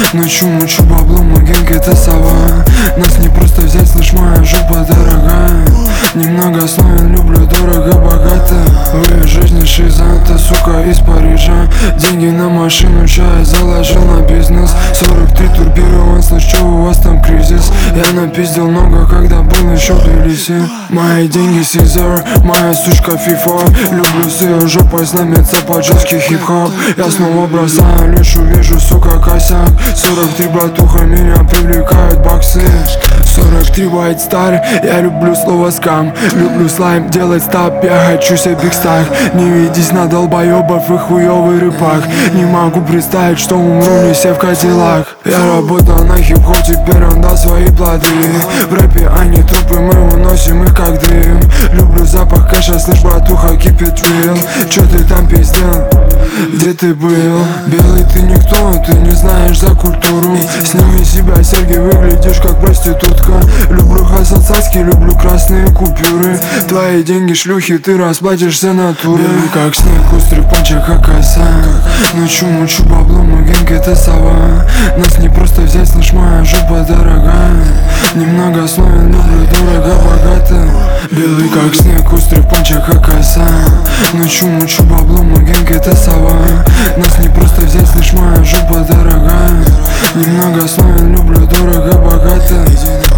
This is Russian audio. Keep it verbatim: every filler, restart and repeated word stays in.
Ночью мучу бабло, магенька это сова. Нас не просто взять, слышь, моя жопа дорогая. Немного словен, люблю дорого, богато. В ее жизни шиза, та сука из Парижа. Деньги на машину, чай заложил на бизнес. Сорок три турбирован, слышь, чё у вас там кризис? Я напиздил много, когда был еще в Тбилиси. Мои деньги Сизер, моя сучка фифа. Люблю с ее жопой знамется под жесткий хип-хоп. Я снова бросаю лешу, вижу, сука, косяк. Сорок три, братуха, меня привлекают баксы. Сорок три, white star, я люблю слово скам. Люблю слайм, делать стап, я хочу себе биг стак. Не ведись на долбоебов и хуёвый рыбак. Не могу представить, что умру, не сев в кадиллак. Я работал на хип-хоп, теперь он дал свои плоды. В рэпе они трупы, мы уносим их как дым. Люблю запах кэша, слышь, братуха, keep it real. Чё ты там пиздел? Где ты был? Белый ты никто, ты не знаешь за культуру. Сними себя, серьги, выглядишь как проститутка. Люблю хасацаски, люблю красные купюры. Твои деньги шлюхи, ты расплатишься натурой. Белый как снег, острый пончик, как коса. Ночью мучу бабло, магенька это сова. Нас не просто взять, слышь, моя жопа дорогая. Немного словен, люблю дорого, богато. Белый как снег, острый пончик, как коса. Ночью мучу бабло, магенька это сова. Нас не просто взять, слышь, моя жопа дорогая. Немного словен, люблю дорого, богато.